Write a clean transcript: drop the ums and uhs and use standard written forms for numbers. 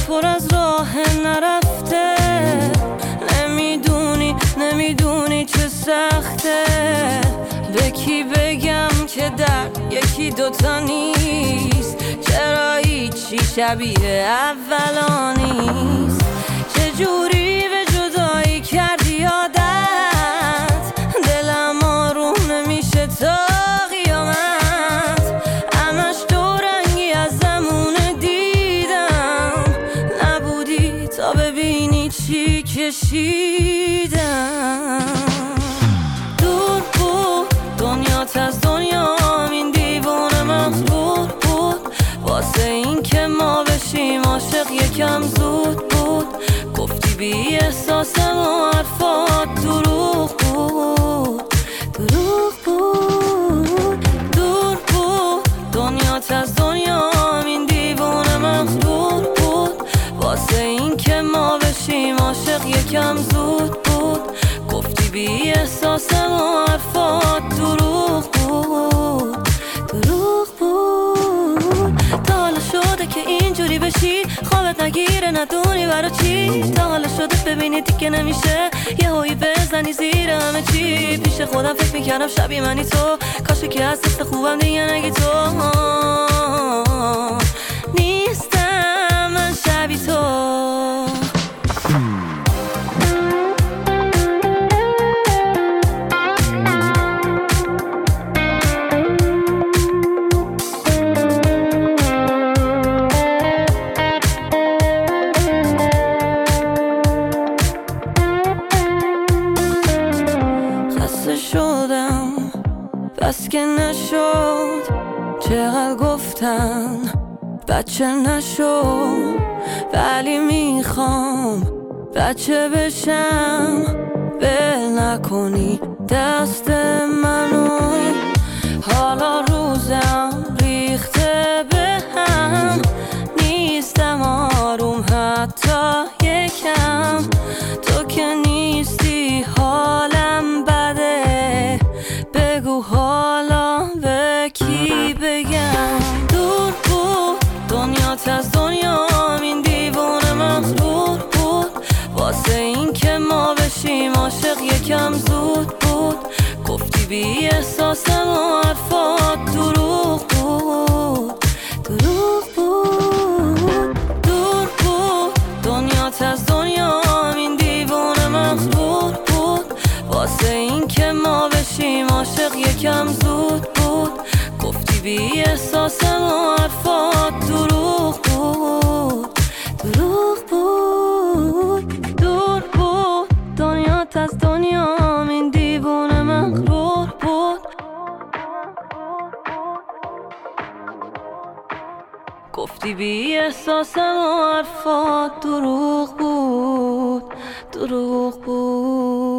پر از راه نرفته. نمیدونی چه سخته. به کی بگم که در یکی دوتا نیست؟ چرا هیچی شبیه اولا نیست؟ چجوری به جدایی کردی عادت؟ دلم آروم نمیشه تا قیامت. همش دورنگی از زمون دیدم. نبودی تا ببینی چی کشیدم. دور بود دنیات از دنیام، این دیوونه مغرور بود. واسه این که ما بشیم عاشق یکم زود بود. گفتی بی احساسم و حرفات دروغ بود. دور بود دنیات از دنیام، این دیوونه مغرور بود. واسه این که ما بشیم عاشق یکم زود بود. گفتی بی احساسم و حرفات دروغ بود. تا حالا شده که اینجوری بشی خوابت نگیره ندونی برا چی؟ تا حالا شده ببینی دیگه نمیشه یه هایی بزنی زیر همه چی؟ پیش خودم فکر میکردم شبیه منی تو، کاشه که از دست خوبم دیگه نگی تو. نیستم من شبیه تو. شدم بس که نشد، چقدر گفتن بچه نشد. ولی میخوام بچه بشم، بل نکنی دست منو. حالا روزم ریخته به هم، نیستم آروم حتی یکم. تو که نیستی حالم بده، بگو حالا به کی بگم؟ دور بود دنیات از دنیام، این دیوونه مغرور بود. واسه این که ما بشیم عاشق یکم زود بود. گفتی بی احساسم و حرفات دروغ بود. دور بود دنیات از دنیام، این دیوونه مغرور بود. واسه این که ما بشیم عاشق یکم زود بود. گفتی بی احساسم و حرفات دروغ بود. دور بود دنیات از دنیام، این دیوونه مغرور بود. گفتی بی احساسم و حرفات دروغ بود.